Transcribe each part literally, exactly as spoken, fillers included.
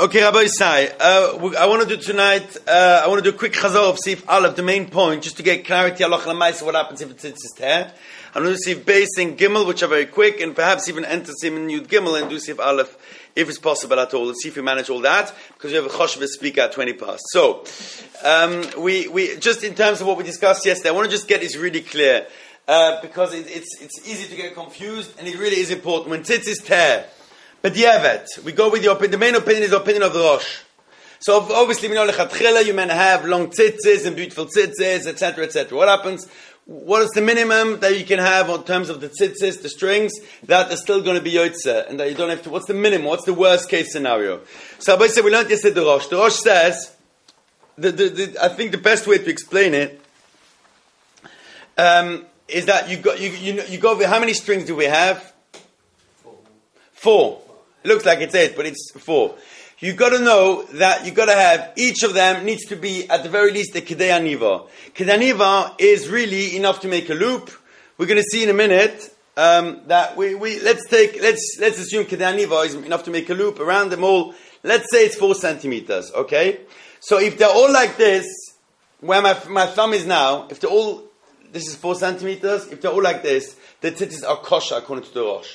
Okay, Rabbi Isai, uh, we- I want to do tonight, uh, I want to do a quick chazor of Sif Aleph, the main point, just to get clarity, halacha l'maisa, what happens if it's it's tear. I'm going to do Sif Beis and Gimel, which are very quick, and perhaps even enter Sim and Yud Gimel and do Sif Aleph, if it's possible at all. Let's see if we manage all that, because we have a Choshev speaker at twenty past. So, um, we, we, just in terms of what we discussed yesterday, I want to just get this really clear, uh, because it, it's, it's easy to get confused, and it really is important. When tzitz is tear, but Yevet, we go with the opinion. The main opinion is the opinion of the Rosh. So obviously, we know lechatchila, you may have long tzitzis and beautiful tzitzis, et cetera, et cetera. What happens? What is the minimum that you can have in terms of the tzitzis, the strings, that are still going to be yotze, and that you don't have to? What's the minimum? What's the worst case scenario? So Abba said we learned yesterday the Rosh. The Rosh says, the, the, the, I think the best way to explain it um, is that you got you you you go. How many strings do we have? Four. Four. It looks like it's eight, but it's four. You've got to know that you've got to have, each of them needs to be, at the very least, a Kedei Aniva. Kedei Aniva is really enough to make a loop. We're going to see in a minute um, that we, we, let's take, let's let's assume Kedei Aniva is enough to make a loop around them all. Let's say it's four centimeters, okay? So if they're all like this, where my, my thumb is now, if they're all, this is four centimeters, if they're all like this, the tzitzis are kosher according to the Rosh.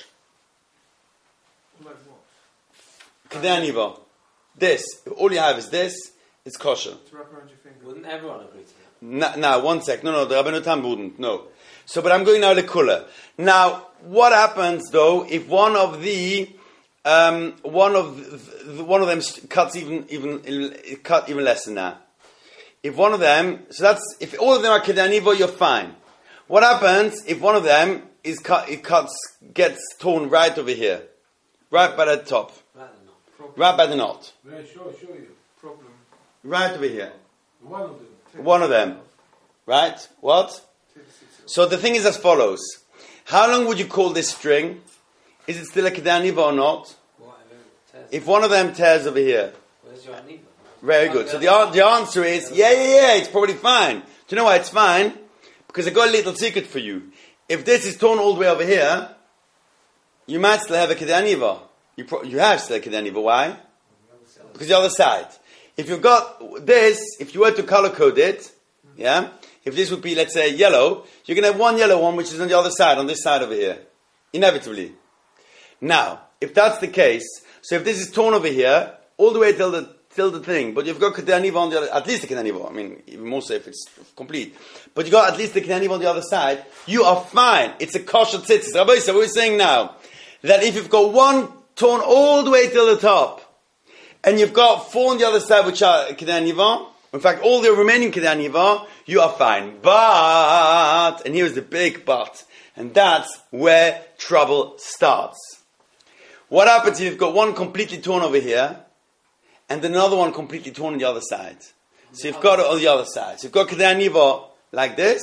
Kedei Aniva. This, if all you have is this, it's kosher. To wrap around your finger. Wouldn't everyone agree to that? Now, one sec. No, no, the Rabbeinu Tam wouldn't. No. So, but I'm going now to Kula. Now, what happens though if one of the, um, one of the, one of them cuts even, even, cut even less than that? If one of them, so that's, if all of them are Kedei Aniva, you're fine. What happens if one of them is cut, it cuts, gets torn right over here? Right by the top. Right by the knot. Yeah, sure, sure. You. Problem. Right over here. One of them. Take One of them. Right? What? So the thing is as follows. How long would you call this string? Is it still a Kedei Aniva or not? If one of them tears over here. Where's your Aniva? Very good. So the, the answer is, yeah, yeah, yeah, it's probably fine. Do you know why it's fine? Because I got a little secret for you. If this is torn all the way over here, you might still have a Kedei Aniva. You, pro- you have still a Kedei Aniva. Why? Because the other side. If you've got this, if you were to color code it, yeah, if this would be, let's say, yellow, you're going to have one yellow one which is on the other side, on this side over here. Inevitably. Now, if that's the case, so if this is torn over here, all the way till the till the thing, but you've got Kedei Aniva on the other, at least the Kedei Aniva, I mean, even more so if it's complete, but you've got at least the Kedei Aniva on the other side, you are fine. It's a kosher tzitzis. Rabbi, so what we're saying now, that if you've got one torn all the way till the top, and you've got four on the other side which are Kedei Aniva, in fact all the remaining Kedei Aniva, you are fine. But, and here's the big but, and that's where trouble starts. What happens if you've got one completely torn over here, and another one completely torn on the other side? So you've got it on the other side. So you've got Kedei Aniva like this,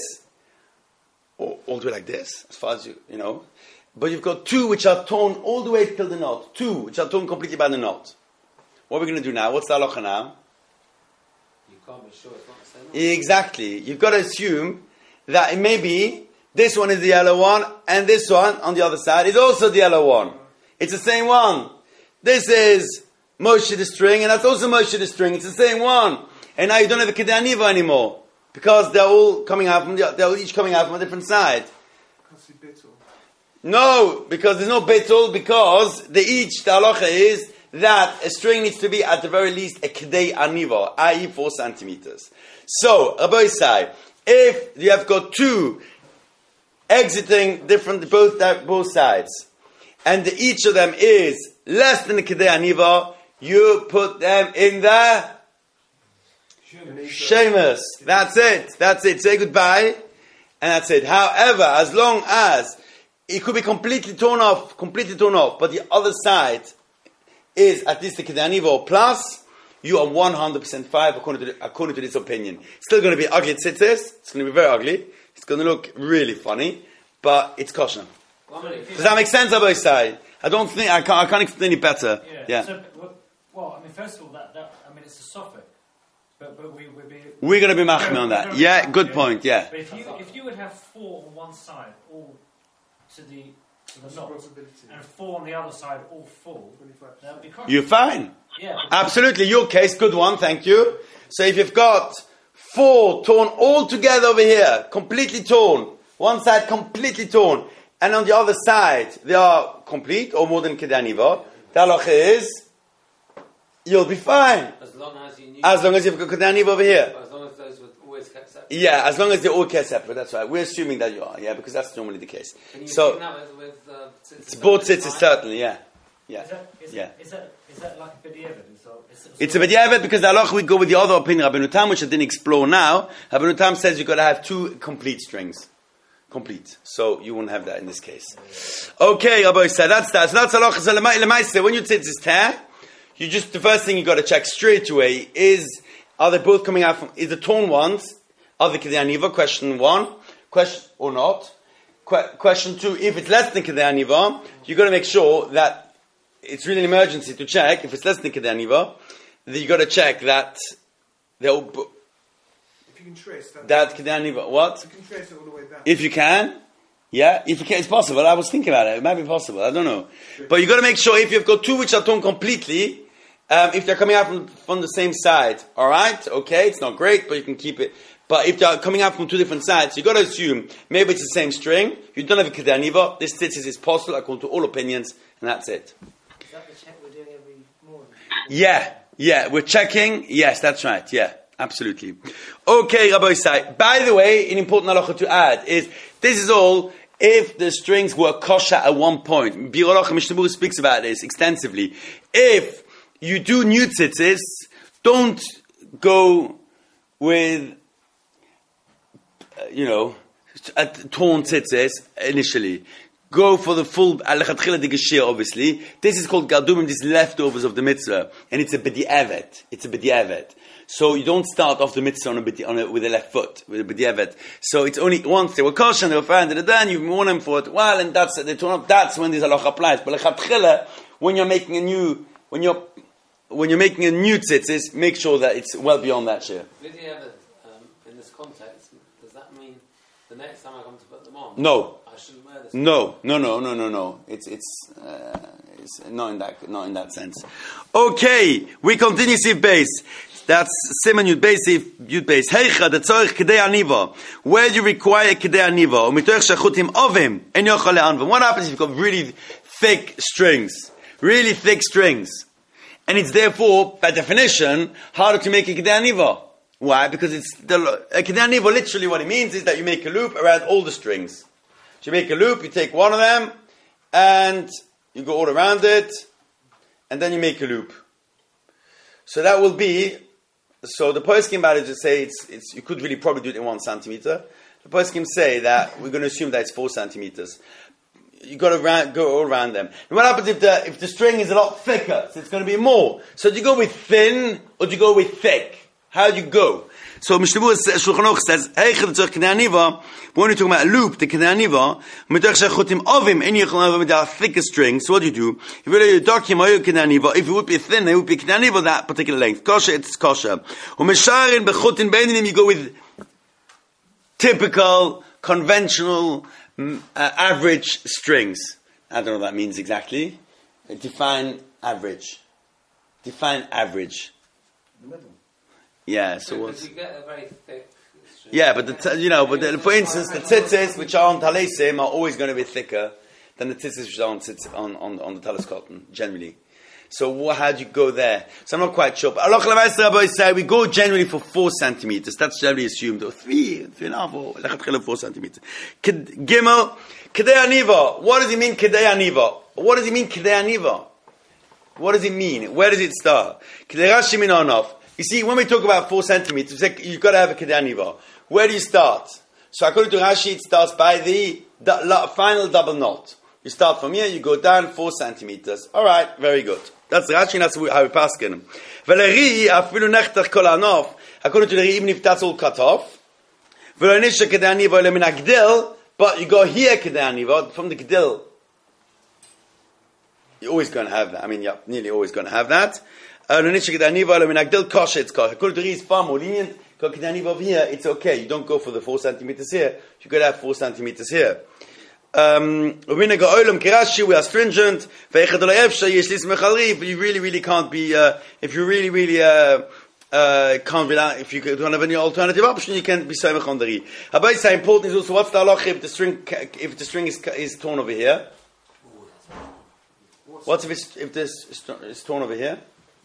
or all the way like this, as far as you, you know. But you've got two which are torn all the way till the knot. Two which are torn completely by the knot. What are we going to do now? What's the halacha now? You can't be sure it's not the same one. Exactly. You've got to assume that it may be this one is the yellow one, and this one on the other side is also the yellow one. It's the same one. This is Moshe the string, and that's also Moshe the string. It's the same one. And now you don't have a Kedei Aniva anymore, because they're all coming out from the, they're all each coming out from a different side. No, because there's no betul, because the each, the halacha is that a string needs to be at the very least a Kedei Aniva, that is four centimeters. So, Rabbi Isai, if you have got two exiting different, both both sides, and the, each of them is less than a Kedei Aniva, you put them in the Shemus. That's it. That's it. Say goodbye, and that's it. However, as long as it could be completely torn off, completely torn off, but the other side is at least the Kedei Aniva or plus, you are one hundred percent five according to the, according to this opinion. It's still going to be ugly tzitzis. It's going to be very ugly. It's going to look really funny, but it's kosher. Does that make sense, Rabbi Isai? I don't think I can't. I can't explain it better. Yeah. yeah. So, well, I mean, first of all, that, that I mean, it's a suffix, but but we would be. We're going to be machmir on that. Yeah, good point. Yeah. But if you if you would have four on one side, all to the with a knot, and four on the other side, all full, that would be correct. You're fine. Yeah. Absolutely. Your case, good one, thank you. So if you've got four torn all together over here, completely torn, one side completely torn, and on the other side they are complete or more than Kedei Aniva, the halacha is you'll be fine. As long as you knew. As long as you've got Kedei Aniva over here. As long as those were always kept separate. Yeah, as long as they're all kept separate, that's right. We're assuming that you are, yeah, because that's normally the case. Can you So, assume that with, with uh, it's both sits, certainly, yeah. Yeah. Is that, is, Yeah. that, is, that, is that like a bit evidence? Or is it It's a b'diavad because the halacha we go with the other opinion, Rabbeinu Tam, which I didn't explore now. Rabbeinu Tam says you've got to have two complete strings. Complete. So you won't have that in this case. Okay, Rabbi said that's that. So that's halacha. So lemaisa, when you say this tear, you just, the first thing you got to check straight away is, are they both coming out from, is the torn ones, are they Kedei Aniva? Question one. Question, or not. Que- question two, if it's less than Kedei Aniva, you got to make sure that it's really an emergency to check, if it's less than Kedei Aniva, then you got to check that they're all, If you can trace that. that Kedei Aniva, what? You can trace it all the way down. If you can, yeah, if you can, it's possible. I was thinking about it. It might be possible. I don't know. But you got to make sure if you've got two which are torn completely, um, if they're coming out from, from the same side, all right, okay, it's not great, but you can keep it. But if they're coming out from two different sides, you got to assume maybe it's the same string. You don't have a Kedei Aniva. This tzitzis is possible according to all opinions, and that's it. Is that the check we're doing every morning? Yeah, yeah, we're checking. Yes, that's right. Yeah, absolutely. Okay, Rabbi Isai. By the way, an important halacha to add is this is all if the strings were kosher at one point. Bir Halacha Mishnah Berurah speaks about this extensively. If you do new tzitzis, don't go with, uh, you know, uh, torn tzitzis initially. Go for the full alechatchila de geshir, obviously. This is called gardumim, these leftovers of the mitzvah. And it's a b'di'evet. It's a b'di'evet. So you don't start off the mitzvah on a b'di, on a, with the left foot, with a b'di'evet. So it's only once they were kosher and they were fine, and then you've worn them for it. Well, and that's, they turn up, that's when this halacha applies. But alechatchila, when you're making a new, when you're, when you're making a new tzitzis, make sure that it's well beyond that share. Did you ever, um, in this context, does that mean the next time I come to put them on, No. I shouldn't wear this? No, no, no, no, no, no. It's it's uh, it's not in that not in that sense. Okay, we continue. Sif base. That's Siman Yud Beis. Sif Yud Beis. Heicha the tzorich Kedei Aniva. Where do you require Kedei Aniva? Umitoich shachutim ovim en yochal le'anvim. What happens if you've got really thick strings? Really thick strings, and it's therefore, by definition, harder to make a Kedei Aniva. Why? Because it's the a Kedei Aniva. Literally, what it means is that you make a loop around all the strings. You make a loop, you take one of them, and you go all around it, and then you make a loop. So that will be, so the poskim about it just say it's, it's, you could really probably do it in one centimeter. The poskim say that we're going to assume that it's four centimeters. You got to round, go all around them. And what happens if the, if the string is a lot thicker? So it's going to be more. So do you go with thin, or do you go with thick? How do you go? So Mishnah Berurah Shulchan Aruch says, "Hey, Kedei Aniva." When you're talking about a loop, the Kedei Aniva, Mitoich shachutim ovim en yochal le'anvim, there are thicker strings. So what do you do? If you're darkim or Kedei Aniva, if it would be thin, it would be Kedei Aniva that particular length. Kosher, it's kosher. Umesharin bechutin beinim, you go with typical, conventional, uh, average strings. I don't know what that means exactly. Define average. Define average. The middle. Yeah, so Because what's... you get a very thick string. Yeah, but the t- you know, but the, for instance, the tzitzis which are on talesim are always going to be thicker than the tzitzis which are on tzitz, on, on on the talis cotton generally. So what, how do you go there? So I'm not quite sure. But Allah Rabbi say we go generally for four centimeters. That's generally assumed, or three, three and a half, or four centimeters. Gimel Kedei Aniva. What does it mean Kedei Aniva? What does it mean Kedei Aniva? What does it mean? Where does it start? Kedei Rashi min Anof. You see, when we talk about four centimeters, you've got to have a Kedei Aniva. Where do you start? So according to Rashi, it starts by the, the final double knot. You start from here, you go down four centimeters. All right, very good. That's Rashi, that's how we pass it. Veleri afilu nechtach kol hanof. According to the even if that's all cut off. Velonisha Kedei Aniva le min hagdil, but you go here Kedei Aniva from the gdil. You're always going to have that. I mean, you're nearly always going to have that. According to Ri, it's far more lenient. Kedei Aniva over here, it's okay. You don't go for the four centimeters here. You got to have four centimeters here. Um, we are stringent. You really, really can't be. Uh, if you really, really uh, uh, can't be. If you don't have any alternative option, you can't be soymech on the ri. Habai say important is also what's the halacha if the string if the string is is torn over here. What if it's if this is torn over here?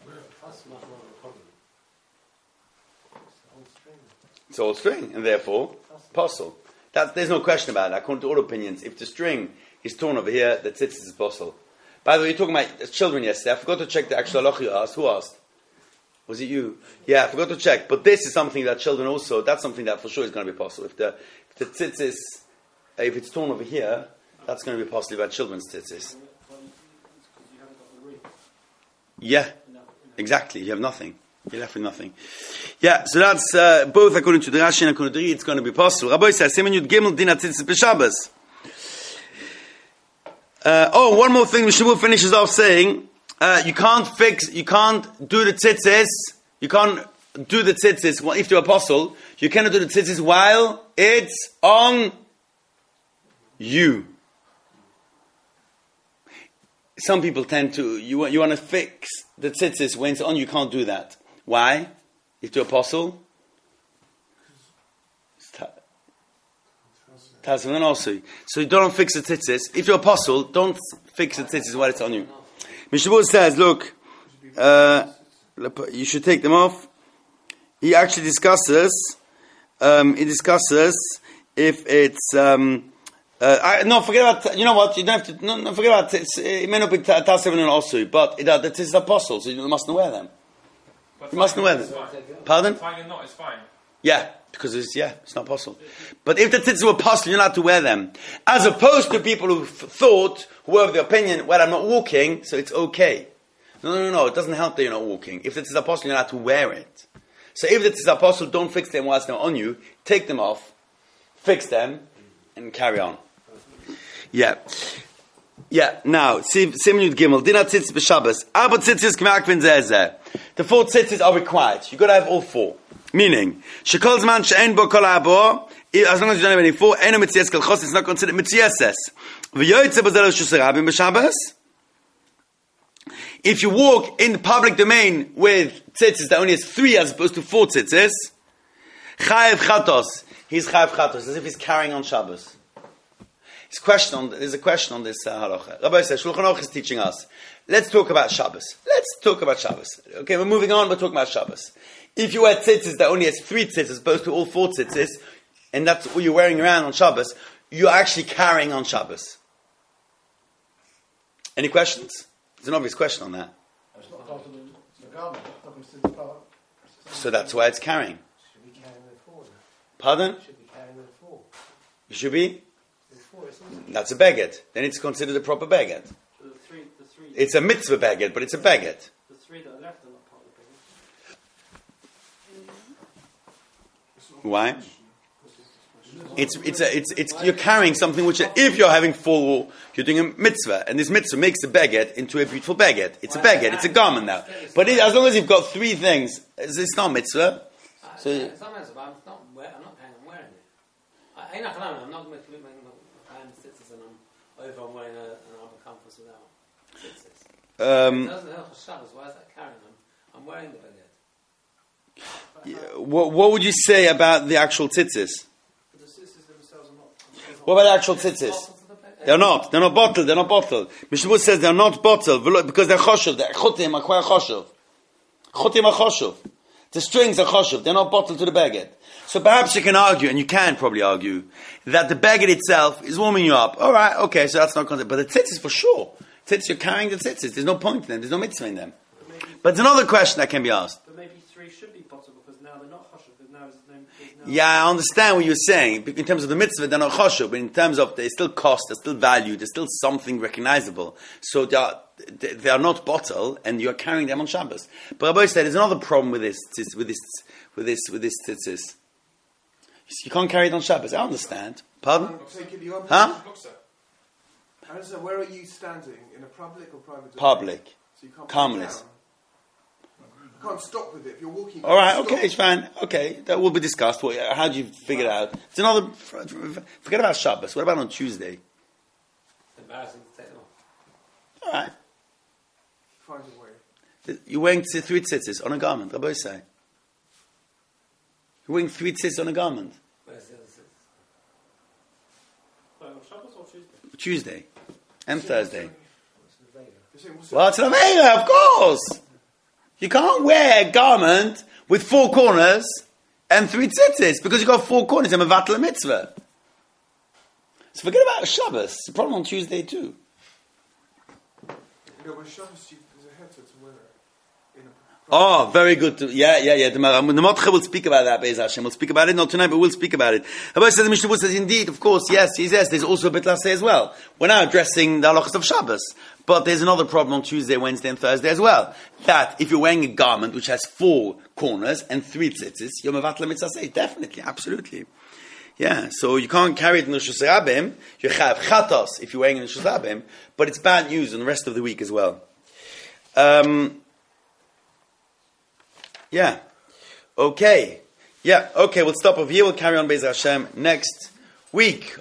It's all string, and therefore possible. That, there's no question about it. According to all opinions, if the string is torn over here, the tzitzis is possible. By the way, you're talking about children yesterday. I forgot to check the actual halacha you asked. Who asked? Was it you? Yeah, I forgot to check. But this is something that children also, that's something that for sure is going to be possible. If the, if the tzitzis, if it's torn over here, that's going to be possible about children's tzitzis. Yeah, exactly. You have nothing. You're left with nothing. Yeah, so that's uh, both according to the Rashi and according to the Ri, it's going to be possible. Rabbi says, Simen Yud Gimel Din HaTzitzis B'Shabbos. Uh, oh, one more thing. Mishavu finishes off saying, uh, you can't fix, you can't do the tzitzis, you can't do the tzitzis, well, if you're apostle, you cannot do the tzitzis while it's on you. Some people tend to, you want, you want to fix the tzitzis when it's on you, can't do that. Why? If you're apostle, Tasman also. So you don't fix the tzitzis. If you're apostle, don't fix the tzitzis while it's on you. Mishabur says, look, uh, you should take them off. He actually discusses, um, he discusses if it's, um, uh, I, no, forget about, you know what, you don't have to, no, no forget about it, it may not be Tasman also, but it, uh, the tzitzis are apostle, so you mustn't wear them. But you mustn't wear them. Pardon? Fine or not, it's fine. Yeah, because it's, yeah, it's not possible. But if the tzitzis were possible, you're not to wear them. As opposed to people who f- thought, who were of the opinion, well, I'm not walking, so it's okay. No, no, no, no, it doesn't help that you're not walking. If the tzitzis are possible, you're not to wear it. So if the tzitzis are possible, don't fix them whilst they're on you. Take them off, fix them, and carry on. Yeah. Yeah, now, Simen Yud Gimel, Din HaTzitzis B'Shabbos. Arba tzitzis k'me'ak v'in zeh zeh. The four tzitzis are required. You've got to have all four. Meaning, shekol zman she'en bo kol ha'abo, as long as you don't have any four, eno mitzias kol chos, it's not considered mitziases. V'yoytze bo zeh shus rabim b'Shabbos. If you walk in the public domain with tzitzis that only has three as opposed to four tzitzis, chayev chatos. He's chayev chatos, as if he's carrying on Shabbos. There's, question on, there's a question on this uh, halacha. Rabbi says, Shulchan Aruch is teaching us. Let's talk about Shabbos. Let's talk about Shabbos. Okay, we're moving on, we're talking about Shabbos. If you wear tzitzis that only has three tzitzis as opposed to all four tzitzis, and that's what you're wearing around on Shabbos, you're actually carrying on Shabbos. Any questions? There's an obvious question on that. It's not part of the garment. Not considered part. So that's why it's carrying. Should be carrying with four. Pardon? Should be carrying with four. You should be? With four, isn't it? That's a baguette. Then it's considered a proper baguette. The three, the three, It's a mitzvah baguette, but it's a baguette. the three that are left are not part of the big. Why? It's it's a, it's it's you're carrying something which if you're having full, you're doing a mitzvah, and this mitzvah makes the baguette into a beautiful baguette. It's a baguette. It's a garment now. But it, as long as you've got three things, it's, it's not mitzvah. So It's not mitzvah, but I'm not, wear, I'm not paying, I'm wearing it. I, I'm not I'm not going to make I'm tzitzis and I'm over, I'm wearing a, an arm of comfort without tzitzis. um, It doesn't help for Shabbos, why is that carrying them? I'm wearing the baguette. yeah, what what would you say about the actual tzitzis? The sisters themselves are not. What about the actual tzitzis? They're not. They're not bottled. They're not bottled. Mishnah says they're not bottled because they're choshev. They're chotim are quite choshev. Chotim are choshev. The strings are choshev. They're not bottled to the baguette. So perhaps you can argue, and you can probably argue, that the baguette itself is warming you up. All right, okay, so that's not considered. But the tzitzis for sure. Tzitzis, you're carrying the tzitzis. There's no point in them. There's no mitzvah in them. But, maybe, But there's another question that can be asked. but maybe three should be possible because now they're not choshev. Because now there's no. There's no Yeah, I understand what you're saying. In terms of the mitzvah, they're not choshev, but in terms of they still cost, they're still value, there's still something recognizable. So they are, they are not bottled, and you're carrying them on Shabbos. But Rabbi said there's another problem with this, with this, with this, with this tzitzis. You can't carry it on Shabbos. I understand. Pardon? Take it, you Huh? I understand. Where are you standing? In a public or private? domain? Public. So you can't put it Calmness. down. You can't stop with it. If you're walking. All right, you okay, stop. it's fine. Okay, that will be discussed. What, how do you figure it out? It's another. Forget about Shabbos. What about on Tuesday? embarrassing to take them off. All right. Find a way. You're wearing th- three tzitzis on a garment, Rabbi say. You're wearing three tzitzis on a garment. Where's the other six? Wait, on Shabbos or Tuesday? Tuesday and Thursday. You're saying, what's the- Well, it's an Avera, of course. You can't wear a garment with four corners and three tzitzis because you've got four corners and a vatla mitzvah. So forget about Shabbos. It's a problem on Tuesday too. No, but Shabbos, you- there's a heter to wear in a Oh, very good. To, yeah, yeah, yeah. The, the Motche will speak about that, Be'ez Hashem. We'll speak about it, not tonight, but we'll speak about it. Rabbi says, the Mishnah says, indeed, of course, yes, he says, there's also a bit last day as well. We're now addressing the halachas of Shabbos. But there's another problem on Tuesday, Wednesday, and Thursday as well. That if you're wearing a garment which has four corners and three tzitzis, you're mevatla mitzvah. Definitely, absolutely. Yeah, so you can't carry it in the Rosh Hashanah. You have chatos if you're wearing it in the Rosh Hashanah, but it's bad news on the rest of the week as well. Um... Yeah. Okay. Yeah. Okay. We'll stop over here. We'll carry on Be'ez Hashem next week.